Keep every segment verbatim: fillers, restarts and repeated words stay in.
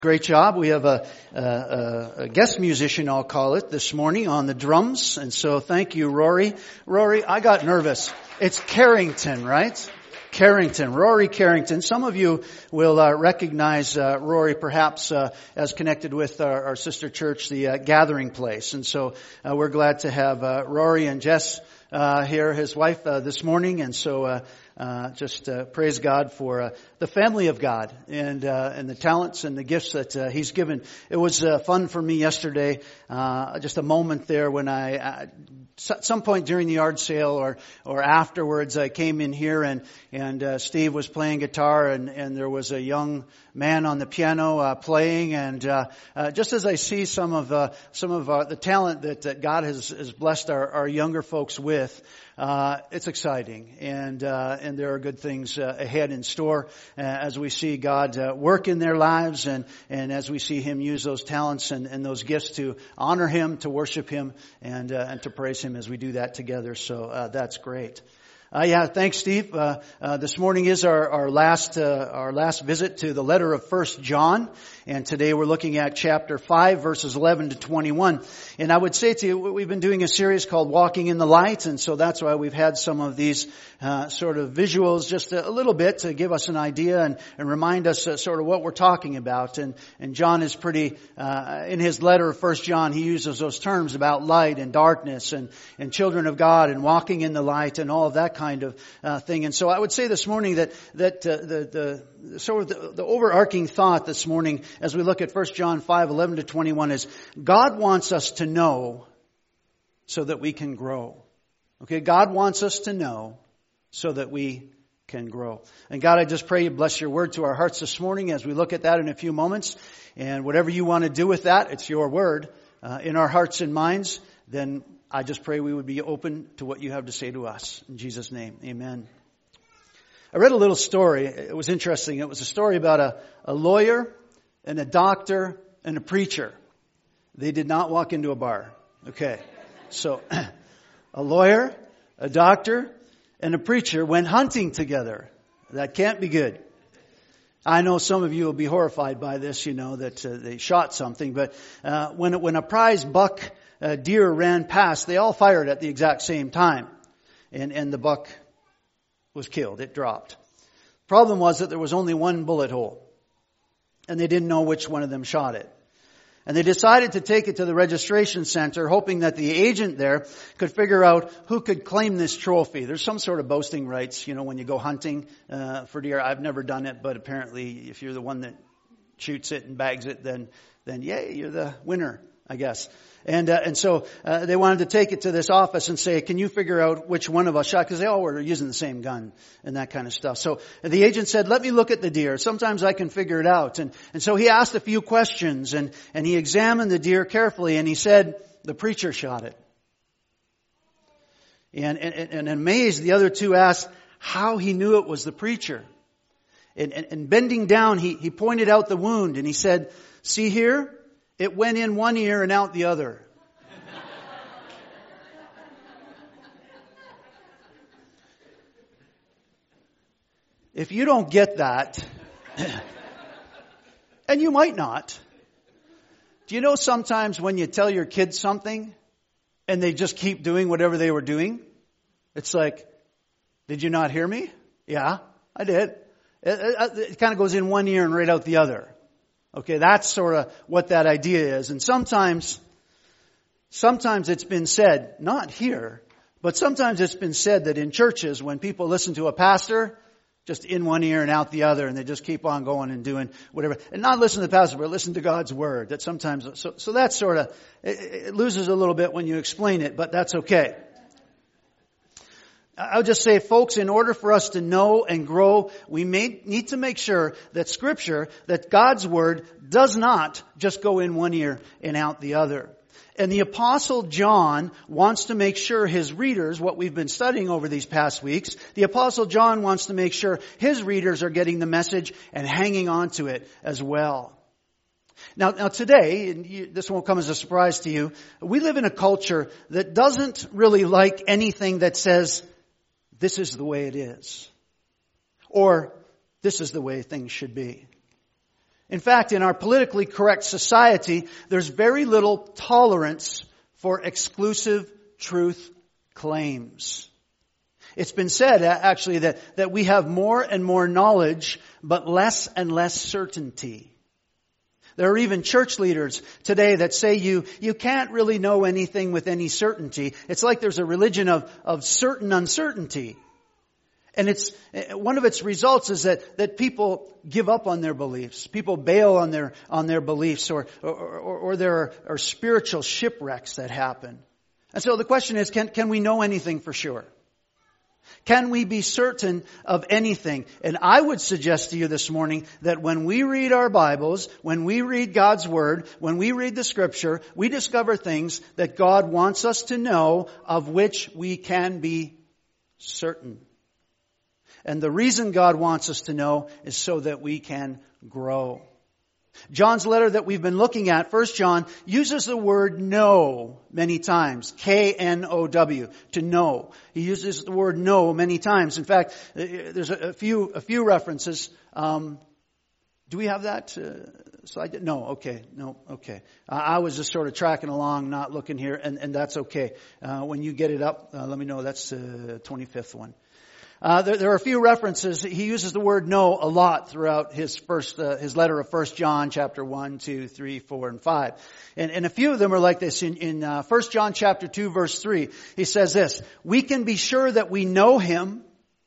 Great job. We have a, a, a guest musician, I'll call it, this morning on the drums. And so thank you, Rory. Rory, I got nervous. It's Carrington, right? Carrington, Rory Carrington. Some of you will uh, recognize uh, Rory perhaps uh, as connected with our, our sister church, the uh, Gathering Place. And so uh, we're glad to have uh, Rory and Jess uh, here, his wife, uh, this morning. And so uh, uh, just uh, praise God for uh, the family of God and uh, and the talents and the gifts that uh, He's given. It was uh, fun for me yesterday, uh, just a moment there when I, uh, at some point during the yard sale or or afterwards, I came in here and and uh, Steve was playing guitar and and there was a young man on the piano uh, playing, and uh, uh, just as I see some of uh, some of uh, the talent that, that God has, has blessed our, our younger folks with, uh, it's exciting, and uh, and there are good things uh, ahead in store uh, as we see God uh, work in their lives, and and as we see Him use those talents and, and those gifts to honor Him, to worship Him, and uh, and to praise Him as we do that together. So uh, that's great. Uh, yeah, thanks, Steve. Uh, uh, this morning is our, our last, uh, our last visit to the letter of First John. And today we're looking at chapter five, verses eleven to twenty-one. And I would say to you, we've been doing a series called Walking in the Light. And so that's why we've had some of these, uh, sort of visuals just a, a little bit to give us an idea and, and remind us uh, sort of what we're talking about. And, and John is pretty, uh, in his letter of First John, he uses those terms about light and darkness and, and children of God and walking in the light and all of that kind of uh, thing. And so I would say this morning that that uh, the the sort of the, the overarching thought this morning as we look at First John five eleven to twenty-one is God wants us to know so that we can grow. Okay, God wants us to know so that we can grow. And God, I just pray you bless your word to our hearts this morning as we look at that in a few moments. And whatever you want to do with that, it's your word uh, in our hearts and minds. Then I just pray we would be open to what you have to say to us. In Jesus' name, amen. I read a little story. It was interesting. It was a story about a, a lawyer and a doctor and a preacher. They did not walk into a bar. Okay. So a lawyer, a doctor, and a preacher went hunting together. That can't be good. I know some of you will be horrified by this, you know, that uh, they shot something. But uh, when, when a prize buck uh, deer ran past, they all fired at the exact same time. And, and the buck was killed. It dropped. Problem was that there was only one bullet hole. And they didn't know which one of them shot it. And they decided to take it to the registration center, hoping that the agent there could figure out who could claim this trophy. There's some sort of boasting rights, you know, when you go hunting uh, for deer. I've never done it, but apparently if you're the one that shoots it and bags it, then, then yay, you're the winner, I guess. And uh, and so uh, they wanted to take it to this office and say, can you figure out which one of us shot? Because they all were using the same gun and that kind of stuff. So the agent said, let me look at the deer. Sometimes I can figure it out. And and so he asked a few questions and, and he examined the deer carefully and he said, the preacher shot it. And, and, and amazed, the other two asked how he knew it was the preacher. And, and, and bending down, he, he pointed out the wound and he said, see here? It went in one ear and out the other. If you don't get that, and you might not, do you know sometimes when you tell your kids something and they just keep doing whatever they were doing? It's like, did you not hear me? Yeah, I did. It, it, it kind of goes in one ear and right out the other. Okay, that's sort of what that idea is. And sometimes, sometimes it's been said, not here, but sometimes it's been said that in churches when people listen to a pastor, just in one ear and out the other, and they just keep on going and doing whatever. And not listen to the pastor, but listen to God's word. That sometimes, so, so that sort of, it, it loses a little bit when you explain it, but that's okay. I'll just say, folks, in order for us to know and grow, we may need to make sure that Scripture, that God's Word, does not just go in one ear and out the other. And the Apostle John wants to make sure his readers, what we've been studying over these past weeks, the Apostle John wants to make sure his readers are getting the message and hanging on to it as well. Now, now today, and you, this won't come as a surprise to you, we live in a culture that doesn't really like anything that says, this is the way it is. Or, this is the way things should be. In fact, in our politically correct society, there's very little tolerance for exclusive truth claims. It's been said, actually, that, that we have more and more knowledge, but less and less certainty. There are even church leaders today that say you, you can't really know anything with any certainty. It's like there's a religion of, of certain uncertainty. And it's, one of its results is that, that people give up on their beliefs. People bail on their, on their beliefs, or, or, or, or there are, are spiritual shipwrecks that happen. And so the question is, can, can we know anything for sure? Can we be certain of anything? And I would suggest to you this morning that when we read our Bibles, when we read God's Word, when we read the Scripture, we discover things that God wants us to know, of which we can be certain. And the reason God wants us to know is so that we can grow. John's letter that we've been looking at, First John, uses the word know many times. K N O W, to know. He uses the word know many times. In fact, there's a few, a few references. Um, do we have that uh, slide? No, okay, no, okay. I, I was just sort of tracking along, not looking here, and, and that's okay. Uh, when you get it up, uh, let me know. That's the twenty-fifth one. Uh, there, there are a few references. He uses the word know a lot throughout his first, uh, his letter of First John, chapter one, two, three, four, and five. And, and a few of them are like this. In, in uh, First John chapter two, verse three, he says this: we can be sure that we know Him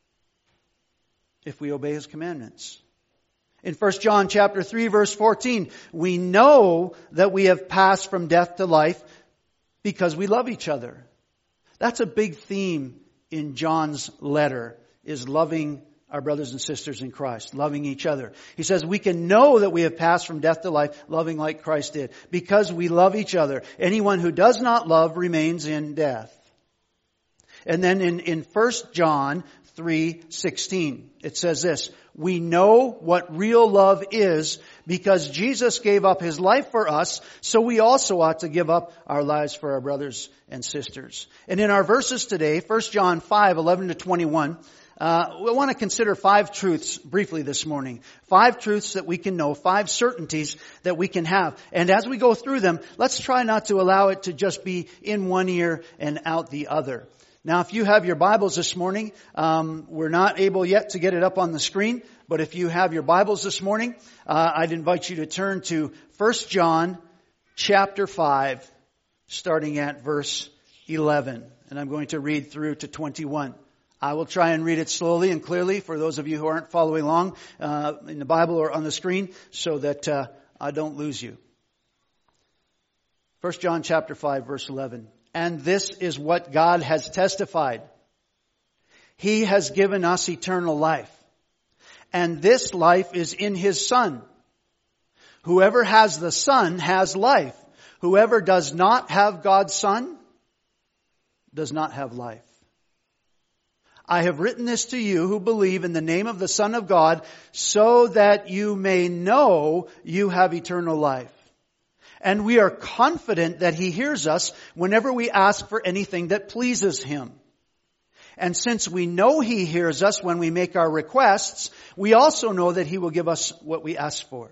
if we obey His commandments. In First John chapter three, verse fourteen, we know that we have passed from death to life because we love each other. That's a big theme in John's letter, is loving our brothers and sisters in Christ, loving each other. He says we can know that we have passed from death to life, loving like Christ did, because we love each other. Anyone who does not love remains in death. And then in, in First John three sixteen, it says this: we know what real love is because Jesus gave up His life for us, so we also ought to give up our lives for our brothers and sisters. And in our verses today, First John five eleven to twenty-one, uh, we want to consider five truths briefly this morning. Five truths that we can know, five certainties that we can have. And as we go through them, let's try not to allow it to just be in one ear and out the other. Now, if you have your Bibles this morning, um, we're not able yet to get it up on the screen, but if you have your Bibles this morning, uh, I'd invite you to turn to First John chapter five, starting at verse eleven. And I'm going to read through to twenty-one. I will try and read it slowly and clearly for those of you who aren't following along uh, in the Bible or on the screen, so that uh, I don't lose you. First John chapter five, verse eleven. And this is what God has testified. He has given us eternal life. And this life is in His Son. Whoever has the Son has life. Whoever does not have God's Son does not have life. I have written this to you who believe in the name of the Son of God, so that you may know you have eternal life. And we are confident that He hears us whenever we ask for anything that pleases Him. And since we know He hears us when we make our requests, we also know that He will give us what we ask for.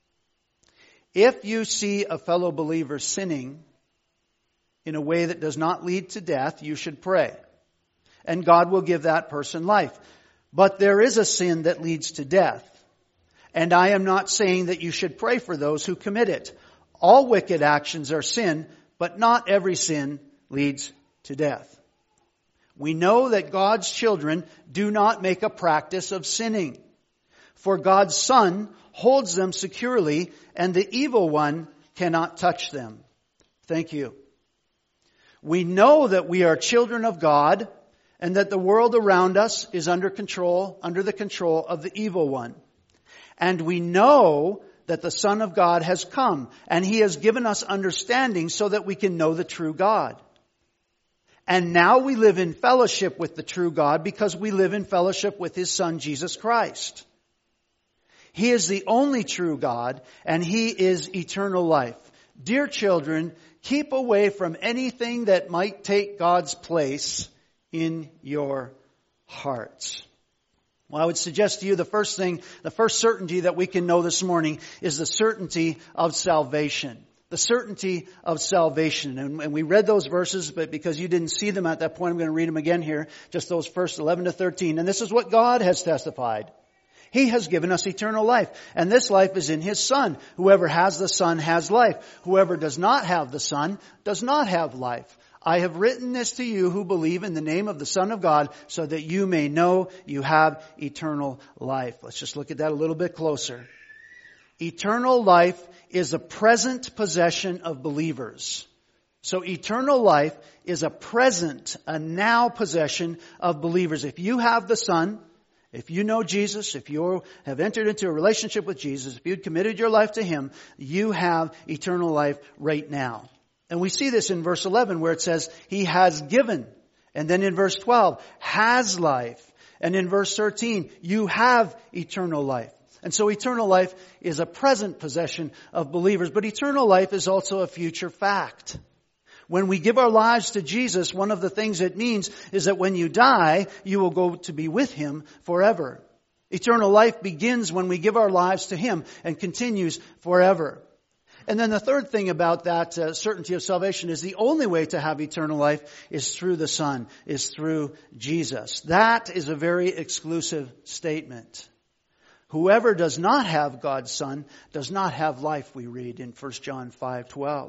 If you see a fellow believer sinning in a way that does not lead to death, you should pray. And God will give that person life. But there is a sin that leads to death. And I am not saying that you should pray for those who commit it. All wicked actions are sin, but not every sin leads to death. We know that God's children do not make a practice of sinning, for God's Son holds them securely, and the evil one cannot touch them. Thank you. We know that we are children of God, and that the world around us is under control, under the control of the evil one. And we know that the Son of God has come, and He has given us understanding so that we can know the true God. And now we live in fellowship with the true God because we live in fellowship with His Son, Jesus Christ. He is the only true God, and He is eternal life. Dear children, keep away from anything that might take God's place in your hearts. Well, I would suggest to you the first thing, the first certainty that we can know this morning is the certainty of salvation. The certainty of salvation. And, and we read those verses, but because you didn't see them at that point, I'm going to read them again here. Just those first eleven to thirteen. And this is what God has testified. He has given us eternal life. And this life is in His Son. Whoever has the Son has life. Whoever does not have the Son does not have life. I have written this to you who believe in the name of the Son of God, so that you may know you have eternal life. Let's just look at that a little bit closer. Eternal life is a present possession of believers. So eternal life is a present, a now possession of believers. If you have the Son, if you know Jesus, if you have entered into a relationship with Jesus, if you've committed your life to Him, you have eternal life right now. And we see this in verse eleven where it says, He has given. And then in verse twelve, has life. And in verse thirteen, you have eternal life. And so eternal life is a present possession of believers. But eternal life is also a future fact. When we give our lives to Jesus, one of the things it means is that when you die, you will go to be with Him forever. Eternal life begins when we give our lives to Him and continues forever. And then the third thing about that uh, certainty of salvation is the only way to have eternal life is through the Son, is through Jesus. That is a very exclusive statement. Whoever does not have God's Son does not have life, we read in First John five twelve.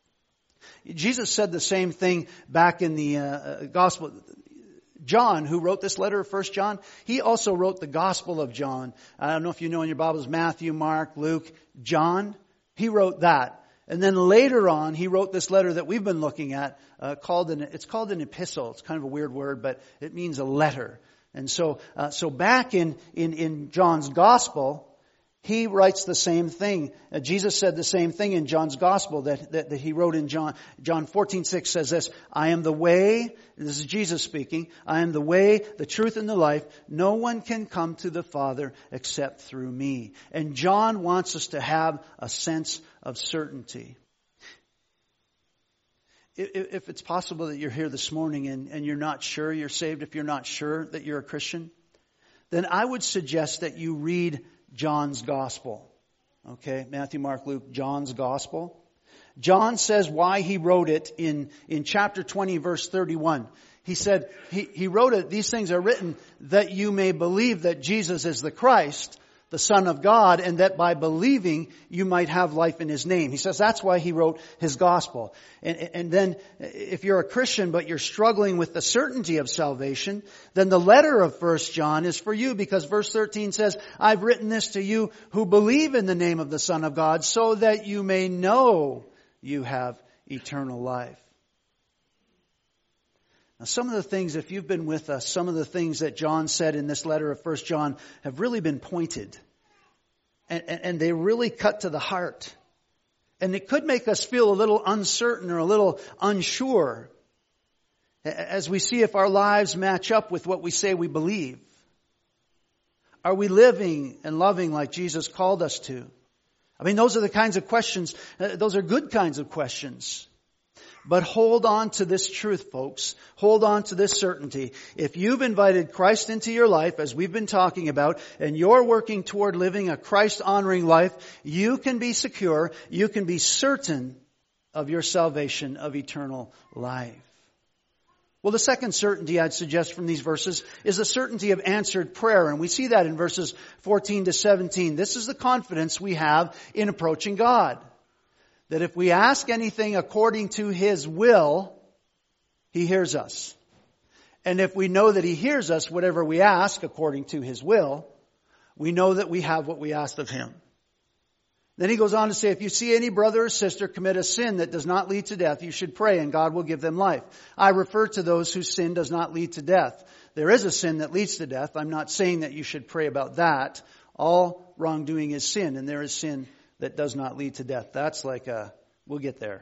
Jesus said the same thing back in the uh, Gospel. John, who wrote this letter of First John, he also wrote the Gospel of John. I don't know if you know in your Bibles, Matthew, Mark, Luke, John. He wrote that. And then later on, he wrote this letter that we've been looking at, uh, called an, it's called an epistle. It's kind of a weird word, but it means a letter. And so, uh, so back in, in, in John's Gospel, he writes the same thing. Uh, Jesus said the same thing in John's Gospel that, that, that he wrote in John. John fourteen six says this, I am the way, this is Jesus speaking, I am the way, the truth, and the life. No one can come to the Father except through me. And John wants us to have a sense of certainty. If, if it's possible that you're here this morning and, and you're not sure you're saved, if you're not sure that you're a Christian, then I would suggest that you read John's Gospel. Okay, Matthew, Mark, Luke, John's Gospel. John says why he wrote it in, in chapter twenty, verse thirty-one. He said, he, he wrote it, these things are written that you may believe that Jesus is the Christ, the Son of God, and that by believing you might have life in His name. He says that's why he wrote his Gospel. And, and then if you're a Christian but you're struggling with the certainty of salvation, then the letter of First John is for you, because verse thirteen says, I've written this to you who believe in the name of the Son of God, so that you may know you have eternal life. Now, some of the things, if you've been with us, some of the things that John said in this letter of First John have really been pointed. And, and, and they really cut to the heart. And it could make us feel a little uncertain or a little unsure as we see if our lives match up with what we say we believe. Are we living and loving like Jesus called us to? I mean, those are the kinds of questions, uh, those are good kinds of questions. But hold on to this truth, folks. Hold on to this certainty. If you've invited Christ into your life, as we've been talking about, and you're working toward living a Christ-honoring life, you can be secure, you can be certain of your salvation, of eternal life. Well, the second certainty I'd suggest from these verses is the certainty of answered prayer. And we see that in verses fourteen to seventeen. This is the confidence we have in approaching God. That if we ask anything according to His will, He hears us. And if we know that He hears us, whatever we ask according to His will, we know that we have what we asked of Him. Then he goes on to say, if you see any brother or sister commit a sin that does not lead to death, you should pray and God will give them life. I refer to those whose sin does not lead to death. There is a sin that leads to death. I'm not saying that you should pray about that. All wrongdoing is sin, and there is sin that does not lead to death. That's like a, we'll get there.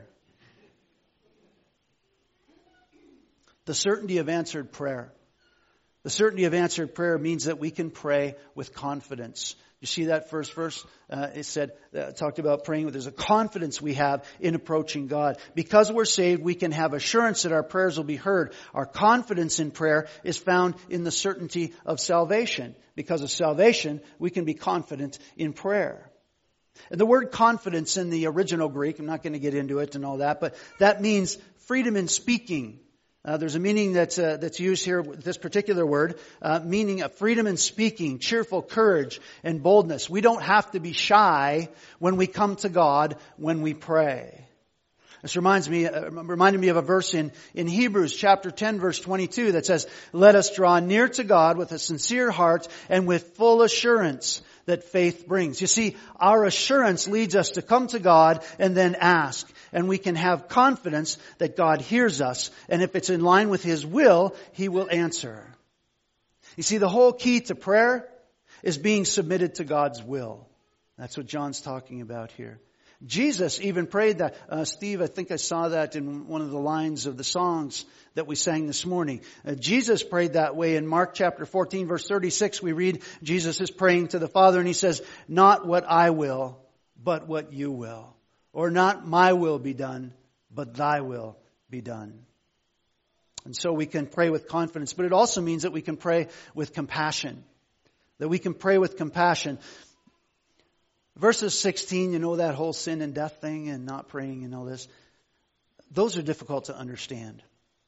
The certainty of answered prayer. The certainty of answered prayer means that we can pray with confidence. You see that first verse? Uh, it said, uh, talked about praying. There's a confidence we have in approaching God. Because we're saved, we can have assurance that our prayers will be heard. Our confidence in prayer is found in the certainty of salvation. Because of salvation, we can be confident in prayer. And the word confidence in the original Greek, I'm not going to get into it and all that, but that means freedom in speaking. Uh, there's a meaning that's uh, that's used here with this particular word, uh, meaning a freedom in speaking, cheerful courage, and boldness. We don't have to be shy when we come to God when we pray. This reminds me, uh, reminded me of a verse in, in Hebrews chapter ten, verse twenty-two that says, "Let us draw near to God with a sincere heart and with full assurance that faith brings." You see, our assurance leads us to come to God and then ask. And we can have confidence that God hears us. And if it's in line with His will, He will answer. You see, the whole key to prayer is being submitted to God's will. That's what John's talking about here. Jesus even prayed that. Uh, Steve, I think I saw that in one of the lines of the songs that we sang this morning. Uh, Jesus prayed that way in Mark chapter fourteen, verse thirty-six. We read, Jesus is praying to the Father and He says, "Not what I will, but what you will." Or not my will be done, but thy will be done. And so we can pray with confidence. But it also means that we can pray with compassion. That we can pray with compassion. Verses sixteen, you know that whole sin and death thing and not praying and all this. Those are difficult to understand.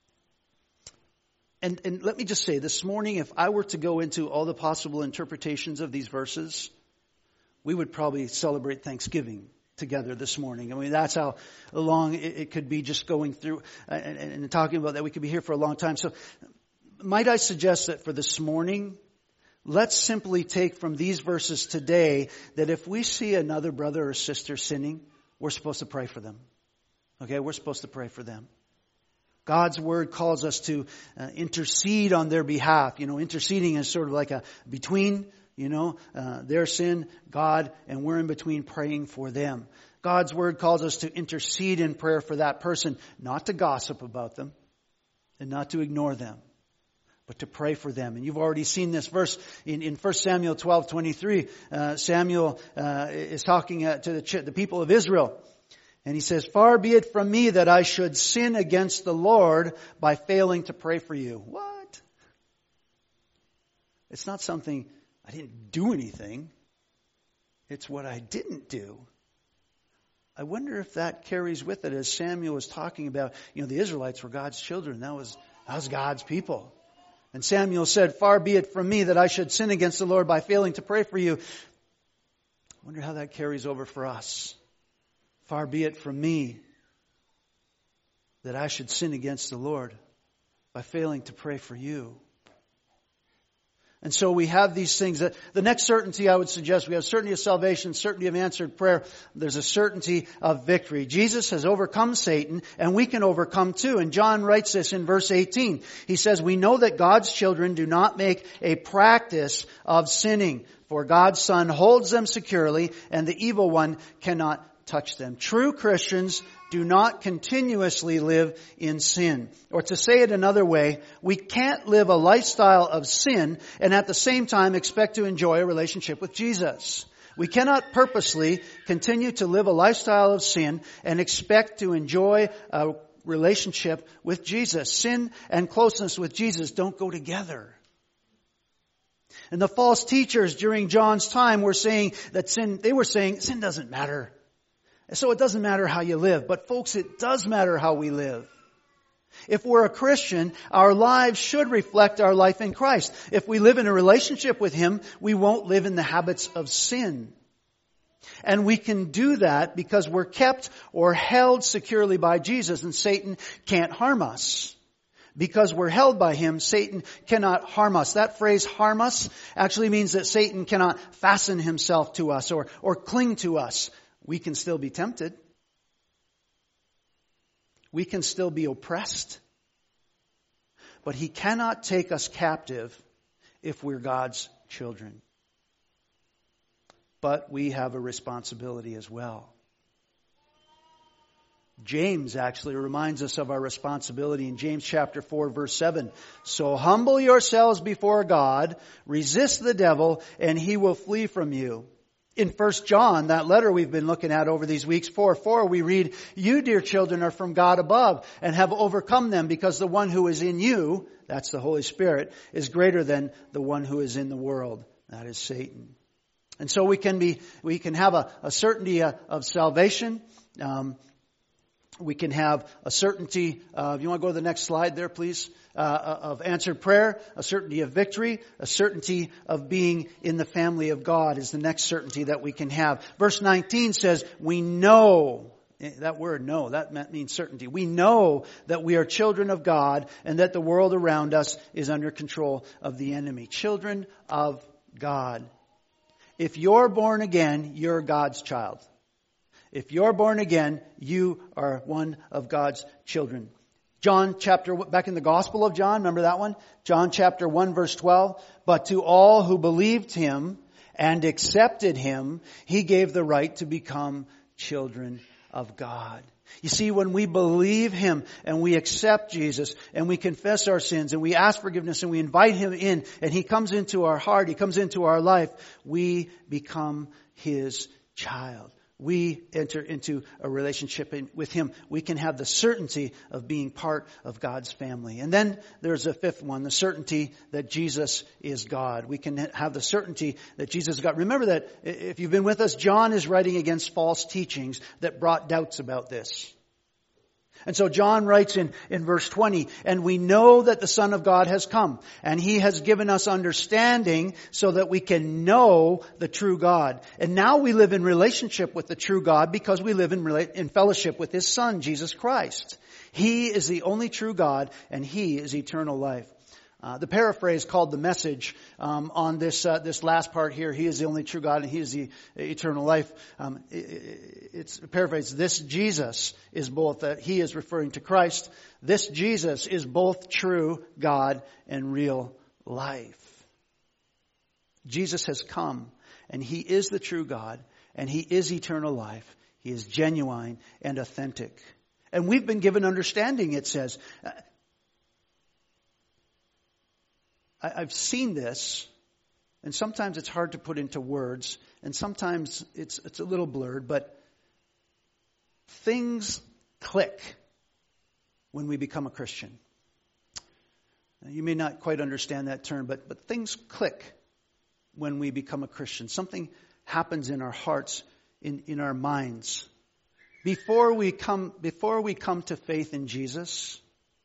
And, and let me just say, this morning, if I were to go into all the possible interpretations of these verses, we would probably celebrate Thanksgiving together this morning. I mean, that's how long it, it could be just going through uh, and, and talking about that. We could be here for a long time. So might I suggest that for this morning, let's simply take from these verses today that if we see another brother or sister sinning, we're supposed to pray for them. Okay, we're supposed to pray for them. God's Word calls us to uh, intercede on their behalf. You know, interceding is sort of like a between. You know, uh, their sin, God, and we're in between praying for them. God's Word calls us to intercede in prayer for that person, not to gossip about them and not to ignore them, but to pray for them. And you've already seen this verse in, in First Samuel twelve twenty-three. Uh, Samuel uh, is talking uh, to the, the people of Israel. And he says, "Far be it from me that I should sin against the Lord by failing to pray for you." What? It's not something... I didn't do anything. It's what I didn't do. I wonder if that carries with it as Samuel was talking about, you know, the Israelites were God's children. That was, that was God's people. And Samuel said, "Far be it from me that I should sin against the Lord by failing to pray for you." I wonder how that carries over for us. Far be it from me that I should sin against the Lord by failing to pray for you. And so we have these things. That the next certainty I would suggest, we have certainty of salvation, certainty of answered prayer. There's a certainty of victory. Jesus has overcome Satan, and we can overcome too. And John writes this in verse eighteen. He says, "We know that God's children do not make a practice of sinning, for God's Son holds them securely, and the evil one cannot touch them." True Christians do not continuously live in sin. Or to say it another way, we can't live a lifestyle of sin and at the same time expect to enjoy a relationship with Jesus. We cannot purposely continue to live a lifestyle of sin and expect to enjoy a relationship with Jesus. Sin and closeness with Jesus don't go together. And the false teachers during John's time were saying that sin, they were saying sin doesn't matter. So it doesn't matter how you live. But folks, it does matter how we live. If we're a Christian, our lives should reflect our life in Christ. If we live in a relationship with Him, we won't live in the habits of sin. And we can do that because we're kept or held securely by Jesus, and Satan can't harm us. Because we're held by Him, Satan cannot harm us. That phrase, harm us, actually means that Satan cannot fasten himself to us or, or cling to us. We can still be tempted. We can still be oppressed. But he cannot take us captive if we're God's children. But we have a responsibility as well. James actually reminds us of our responsibility in James chapter four, verse seven. So humble yourselves before God, resist the devil, and he will flee from you. In First John, that letter we've been looking at over these weeks, four four, we read, you, dear children, are from God above and have overcome them, because the one who is in you, that's the Holy Spirit, is greater than the one who is in the world. That is Satan. And so we can be, we can have a, a certainty uh, of salvation. Um, we can have a certainty, uh, if you want to go to the next slide there, please, uh, of answered prayer, a certainty of victory, a certainty of being in the family of God is the next certainty that we can have. Verse nineteen says, we know, that word know, that means certainty. We know that we are children of God and that the world around us is under control of the enemy. Children of God. If you're born again, you're God's child. If you're born again, you are one of God's children. John chapter, back in the Gospel of John, remember that one? John chapter one verse twelve. But to all who believed him and accepted him, he gave the right to become children of God. You see, when we believe him and we accept Jesus and we confess our sins and we ask forgiveness and we invite him in and he comes into our heart, he comes into our life, we become his child. We enter into a relationship with him. We can have the certainty of being part of God's family. And then there's a fifth one, the certainty that Jesus is God. We can have the certainty that Jesus is God. Remember that if you've been with us, John is writing against false teachings that brought doubts about this. And so John writes in, in verse twenty, and we know that the Son of God has come, and he has given us understanding so that we can know the true God. And now we live in relationship with the true God because we live in, in fellowship with his Son, Jesus Christ. He is the only true God, and he is eternal life. Uh, the paraphrase called The Message um, on this uh, this last part here, he is the only true God and he is the eternal life. Um, it, it's a paraphrase. This Jesus is both, that uh, he is referring to Christ. This Jesus is both true God and real life. Jesus has come and he is the true God and he is eternal life. He is genuine and authentic. And we've been given understanding, it says. Uh, I've seen this, and sometimes it's hard to put into words, and sometimes it's it's a little blurred, but things click when we become a Christian. Now, you may not quite understand that term, but, but things click when we become a Christian. Something happens in our hearts, in, in our minds. Before we come, before we come to faith in Jesus,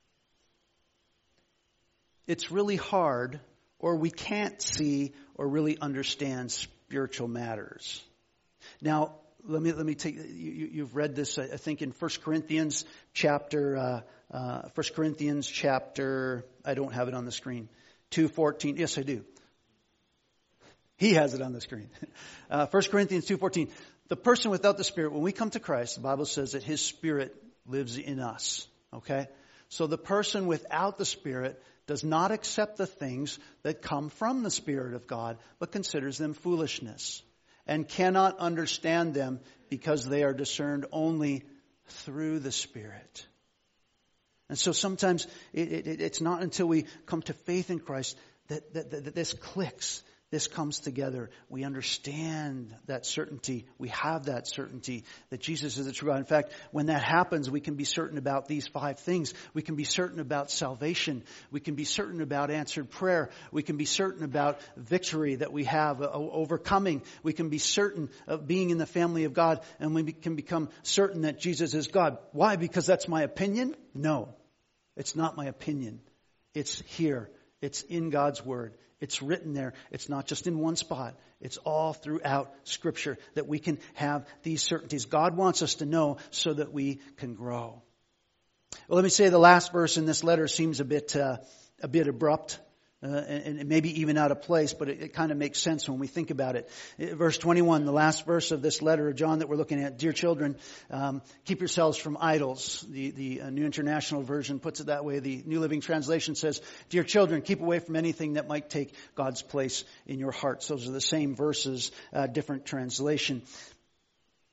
it's really hard, or we can't see or really understand spiritual matters. Now, let me let me take you. You've read this, I think, in First Corinthians chapter. Uh, uh, First Corinthians chapter. I don't have it on the screen. two fourteen. Yes, I do. He has it on the screen. Uh, First Corinthians two fourteen. The person without the Spirit, when we come to Christ, the Bible says that His Spirit lives in us. Okay, so the person without the Spirit does not accept the things that come from the Spirit of God, but considers them foolishness, and cannot understand them because they are discerned only through the Spirit. And so sometimes it, it, it's not until we come to faith in Christ that, that, that, that this clicks. This comes together. We understand that certainty. We have that certainty that Jesus is the true God. In fact, when that happens, we can be certain about these five things. We can be certain about salvation. We can be certain about answered prayer. We can be certain about victory that we have, uh, overcoming. We can be certain of being in the family of God. And we can become certain that Jesus is God. Why? Because that's my opinion? No, it's not my opinion. It's here. It's in God's Word. It's written there. It's not just in one spot. It's all throughout Scripture that we can have these certainties. God wants us to know so that we can grow. Well, let me say the last verse in this letter seems a bit uh, a bit abrupt uh, and, and maybe even out of place, but it, it kind of makes sense when we think about it. Verse twenty-one, the last verse of this letter of John that we're looking at. Dear children, um, keep yourselves from idols. The, the uh, New International Version puts it that way. The New Living Translation says, dear children, keep away from anything that might take God's place in your hearts. Those are the same verses, uh, different translation.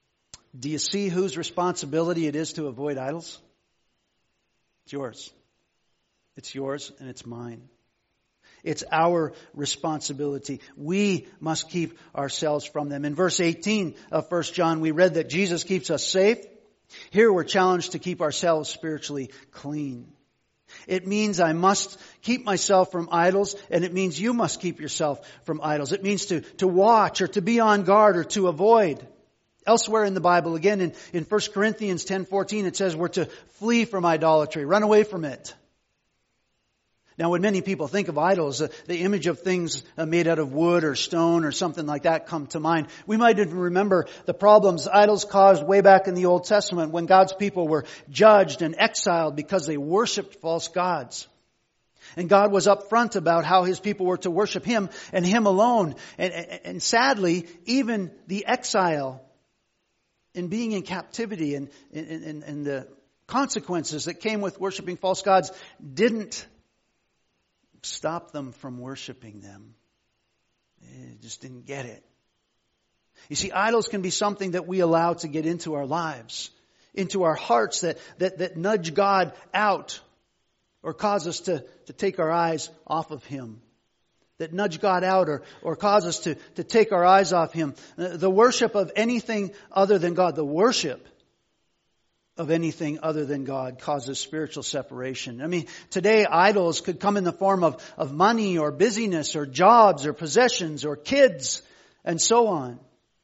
Do you see whose responsibility it is to avoid idols? It's yours. It's yours and it's mine. It's our responsibility. We must keep ourselves from them. In verse eighteen of First John, we read that Jesus keeps us safe. Here we're challenged to keep ourselves spiritually clean. It means I must keep myself from idols, and it means you must keep yourself from idols. It means to, to watch or to be on guard or to avoid. Elsewhere in the Bible, again in, in First Corinthians ten fourteen, it says we're to flee from idolatry, run away from it. Now, when many people think of idols, uh, the image of things uh, made out of wood or stone or something like that come to mind. We might even remember the problems idols caused way back in the Old Testament when God's people were judged and exiled because they worshipped false gods. And God was upfront about how His people were to worship Him and Him alone. And, and, and sadly, even the exile in being in captivity and, and, and, and the consequences that came with worshiping false gods didn't stop them from worshiping them. They just didn't get it. You see, idols can be something that we allow to get into our lives, into our hearts, that, that, that nudge God out or cause us to, to take our eyes off of Him. That nudge God out or, or cause us to, to take our eyes off Him. The worship of anything other than God, the worship of anything other than God causes spiritual separation. I mean, today idols could come in the form of, of money or busyness or jobs or possessions or kids and so on.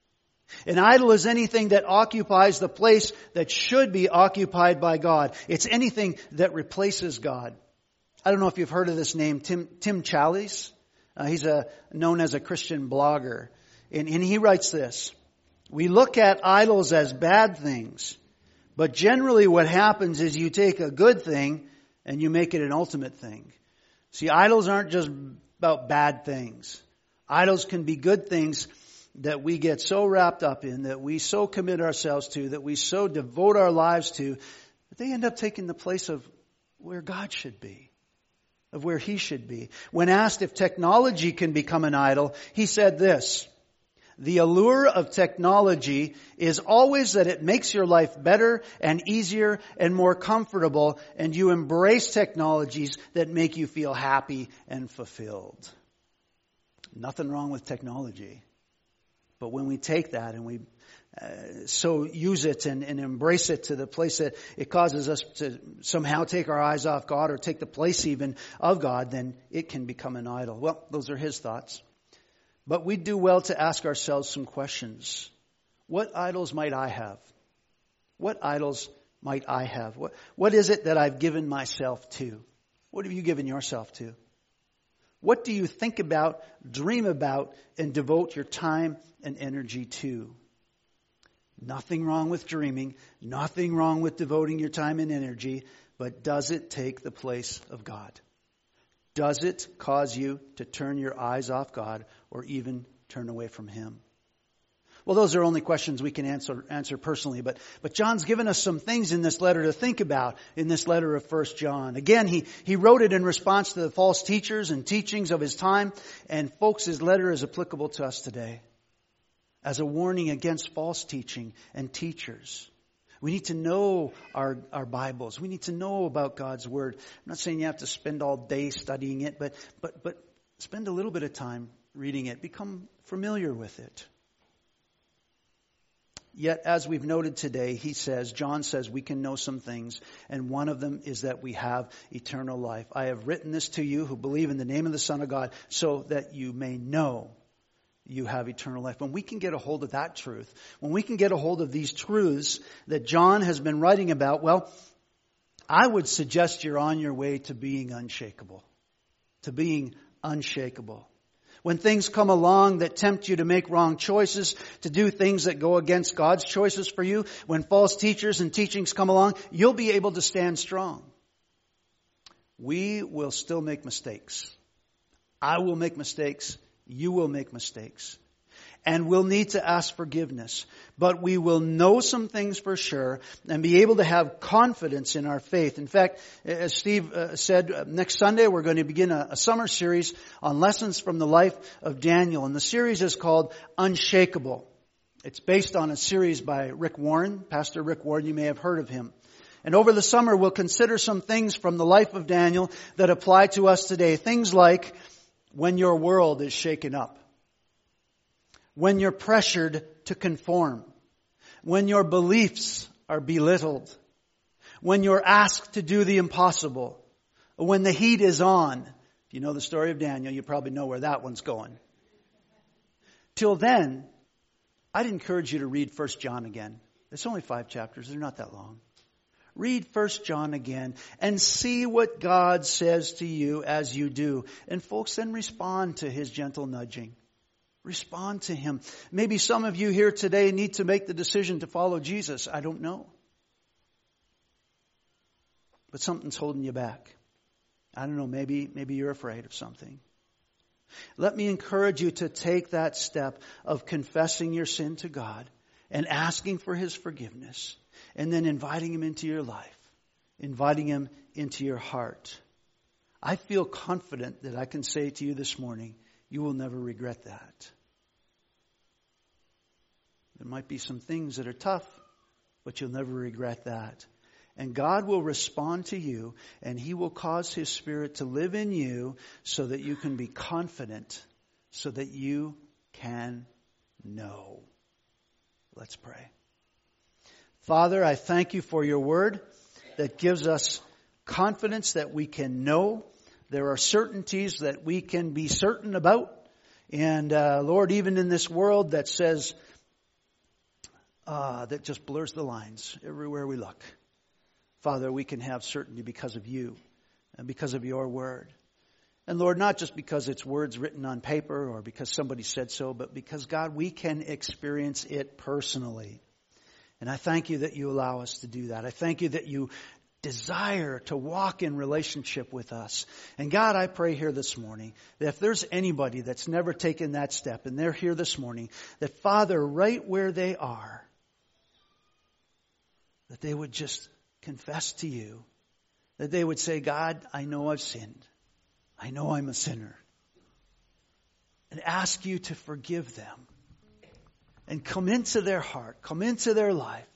An idol is anything that occupies the place that should be occupied by God. It's anything that replaces God. I don't know if you've heard of this name, Tim, Tim Challies. Uh, he's a, known as a Christian blogger. And, and he writes this: we look at idols as bad things. But generally what happens is you take a good thing and you make it an ultimate thing. See, idols aren't just about bad things. Idols can be good things that we get so wrapped up in, that we so commit ourselves to, that we so devote our lives to, that they end up taking the place of where God should be, of where He should be. When asked if technology can become an idol, he said this: the allure of technology is always that it makes your life better and easier and more comfortable, and you embrace technologies that make you feel happy and fulfilled. Nothing wrong with technology. But when we take that and we uh, so use it and, and embrace it to the place that it causes us to somehow take our eyes off God or take the place even of God, then it can become an idol. Well, those are his thoughts. But we do well to ask ourselves some questions. What idols might I have? What idols might I have? What, what is it that I've given myself to? What have you given yourself to? What do you think about, dream about, and devote your time and energy to? Nothing wrong with dreaming. Nothing wrong with devoting your time and energy. But does it take the place of God? Does it cause you to turn your eyes off God or even turn away from Him? Well, those are only questions we can answer answer personally, but but John's given us some things in this letter to think about in this letter of First John. Again, he, he wrote it in response to the false teachers and teachings of his time, and folks, his letter is applicable to us today as a warning against false teaching and teachers. We need to know our, our Bibles. We need to know about God's Word. I'm not saying you have to spend all day studying it, but but but spend a little bit of time reading it. Become familiar with it. Yet, as we've noted today, he says, John says we can know some things, and one of them is that we have eternal life. I have written this to you who believe in the name of the Son of God, so that you may know you have eternal life. When we can get a hold of that truth, when we can get a hold of these truths that John has been writing about, well, I would suggest you're on your way to being unshakable. To being unshakable. When things come along that tempt you to make wrong choices, to do things that go against God's choices for you, when false teachers and teachings come along, you'll be able to stand strong. We will still make mistakes. I will make mistakes. You will make mistakes. And we'll need to ask forgiveness. But we will know some things for sure and be able to have confidence in our faith. In fact, as Steve uh, said, uh, next Sunday we're going to begin a, a summer series on lessons from the life of Daniel. And the series is called Unshakable. It's based on a series by Rick Warren, Pastor Rick Warren. You may have heard of him. And over the summer, we'll consider some things from the life of Daniel that apply to us today. Things like when your world is shaken up, when you're pressured to conform, when your beliefs are belittled, when you're asked to do the impossible, when the heat is on. If you know the story of Daniel, you probably know where that one's going. Till then, I'd encourage you to read First John again. It's only five chapters. They're not that long. Read First John again and see what God says to you as you do. And folks, then respond to His gentle nudging. Respond to Him. Maybe some of you here today need to make the decision to follow Jesus. I don't know. But something's holding you back. I don't know, maybe, maybe you're afraid of something. Let me encourage you to take that step of confessing your sin to God and asking for His forgiveness, and then inviting Him into your life, inviting Him into your heart. I feel confident that I can say to you this morning, you will never regret that. There might be some things that are tough, but you'll never regret that. And God will respond to you, and He will cause His Spirit to live in you so that you can be confident, so that you can know. Let's pray. Father, I thank You for Your word that gives us confidence that we can know. There are certainties that we can be certain about. And uh, Lord, even in this world that says, uh, that just blurs the lines everywhere we look. Father, we can have certainty because of You and because of Your word. And Lord, not just because it's words written on paper or because somebody said so, but because, God, we can experience it personally. And I thank You that You allow us to do that. I thank You that You desire to walk in relationship with us. And God, I pray here this morning that if there's anybody that's never taken that step and they're here this morning, that Father, right where they are, that they would just confess to You, that they would say, God, I know I've sinned. I know I'm a sinner. And ask You to forgive them. And come into their heart, come into their life.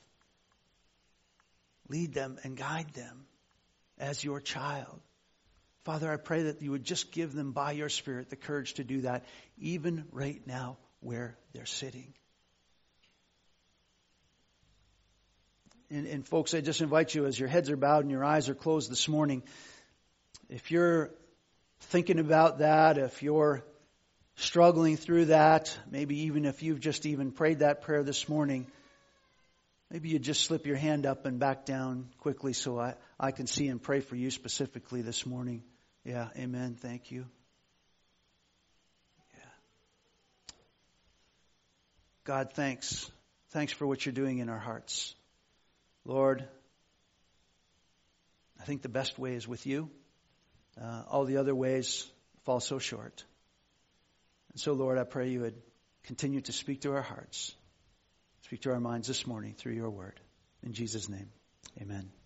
Lead them and guide them as Your child. Father, I pray that You would just give them by Your Spirit the courage to do that, even right now where they're sitting. And, and folks, I just invite you, as your heads are bowed and your eyes are closed this morning, if you're thinking about that, if you're struggling through that, maybe even if you've just even prayed that prayer this morning, maybe you just slip your hand up and back down quickly so I, I can see and pray for you specifically this morning. Yeah, amen. Thank you. Yeah. God, thanks. Thanks for what You're doing in our hearts. Lord, I think the best way is with You. Uh, all the other ways fall so short. And so, Lord, I pray You would continue to speak to our hearts, speak to our minds this morning through Your word. In Jesus' name, amen.